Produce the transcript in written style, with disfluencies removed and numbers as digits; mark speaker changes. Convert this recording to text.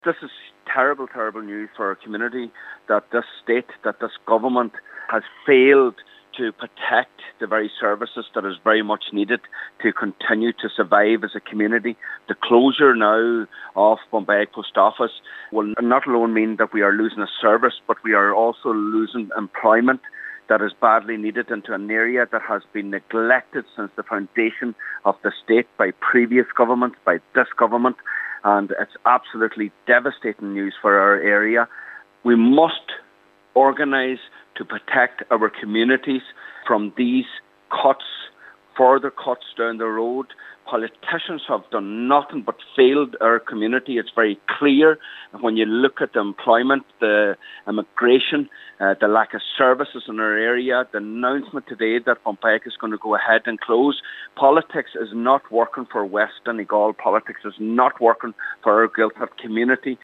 Speaker 1: This is terrible, terrible news for our community, that this state, that this government has failed to protect the very services that is very much needed to continue to survive as a community. The closure now of Bombay Post Office will not alone mean that we are losing a service, but we are also losing employment that is badly needed into an area that has been neglected since the foundation of the state by previous governments, by this government, and it's absolutely devastating news for our area. We must organise to protect our communities from these cuts, further cuts down the road. Politicians have done nothing but failed our community. It's very clear when you look at the employment, the immigration, the lack of services in our area, the announcement today that Pompeyk is going to go ahead and close. Politics is not working for West Donegal. Politics is not working for our Gaeltacht community.